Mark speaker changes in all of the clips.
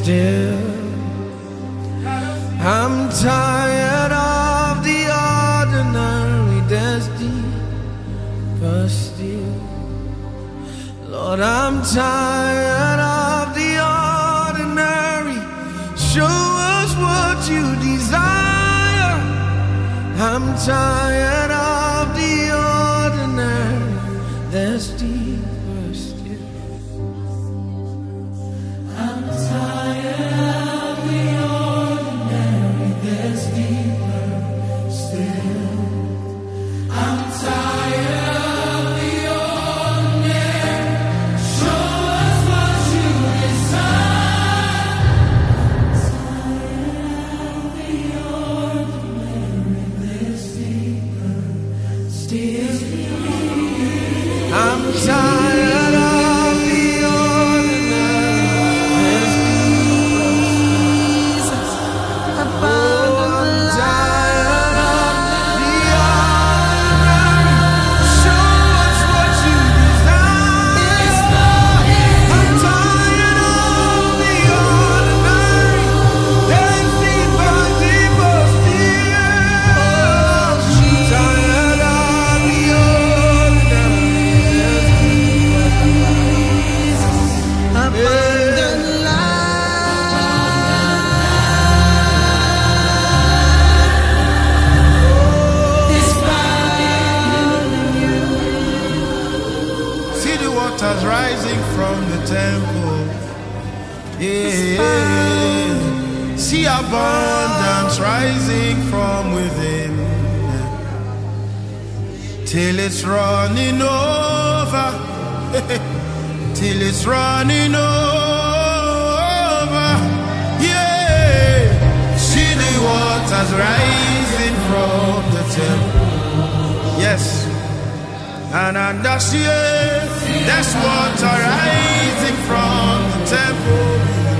Speaker 1: still. I'm tired of the ordinary, there's deeper still. Lord, I'm tired of the ordinary. Show us what you desire. I'm tired of the ordinary, there's deeper still. I'm tired of the ordinary, there's deeper still. I'm tired of the ordinary. Show us what you desire. I'm tired of the ordinary, there's deeper still. I'm tired of the ordinary, there's deeper still. I'm tired of the ordinary. Show us what you desire. I'm tired of the ordinary. There's deeper, deeper still. I'm tired of the ordinary. Abundant life is found in you.
Speaker 2: See the waters rising from the temple. Yeah. See abundance rising from within. Till it's running over. Till it's running over. Yeah. See the waters rising from the temple. Yes. And that's water rising from the temple.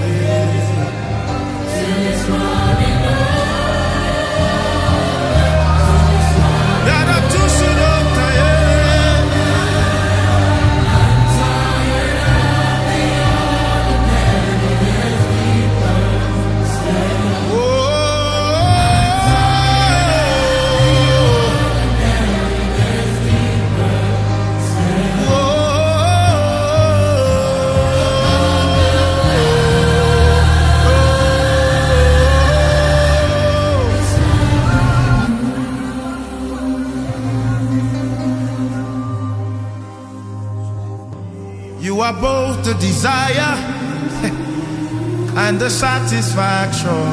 Speaker 2: You are both the desire and the satisfaction.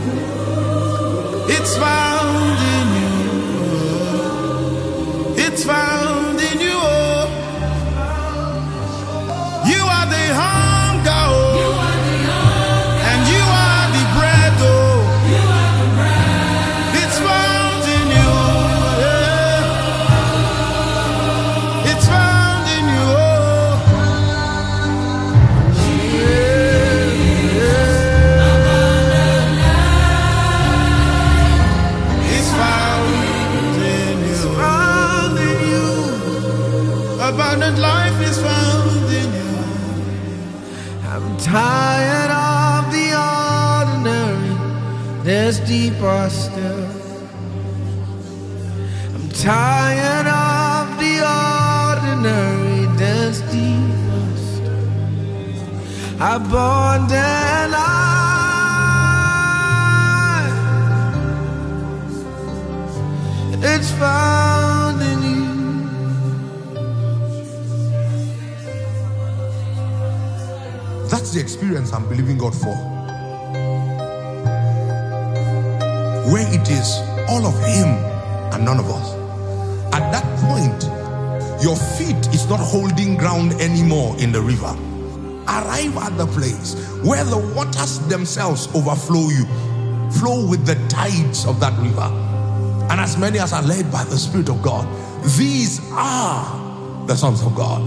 Speaker 2: It's found in you. It's found in you. You are the hunger, and you are the bread. It's found in you. It's found in you. Abundant life is found in you.
Speaker 1: I'm tired of the ordinary, there's deeper still. I'm tired of the ordinary, there's deeper still. Abundant life, it's found in you.
Speaker 3: That's the experience I'm believing God for. Where it is all of Him and none of us. At that point, your feet is not holding ground anymore in the river. Arrive at the place where the waters themselves overflow you. Flow with the tides of that river. And as many as are led by the Spirit of God, these are the sons of God.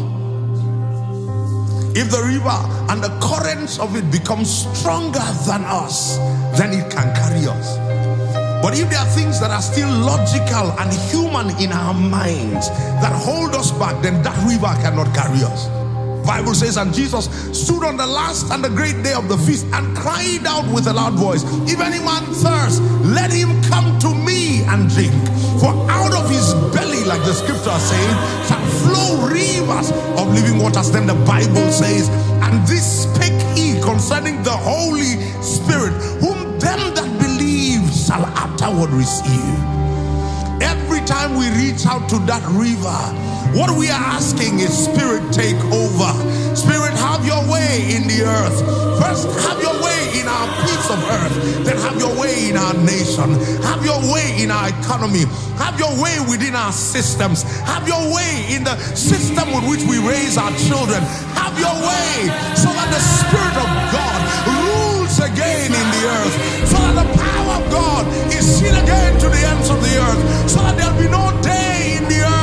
Speaker 3: If the river and the currents of it become stronger than us, then it can carry us. But if there are things that are still logical and human in our minds that hold us back, then that river cannot carry us. Bible says, and Jesus stood on the last and the great day of the feast and cried out with a loud voice, if any man thirst, let him come to me and drink. For out of his belly, like the scripture is saying, shall flow rivers of living waters. Then the Bible says, and this spake he concerning the Holy Spirit, whom them that believe shall afterward receive. Every time we reach out to that river, what we are asking is, Spirit, take over. Spirit, have your way in the earth. First, have your way in our piece of earth. Then have your way in our nation. Have your way in our economy. Have your way within our systems. Have your way in the system with which we raise our children. Have your way so that the Spirit of God rules again in the earth. So that the power of God is seen again to the ends of the earth. So that there'll be no day in the earth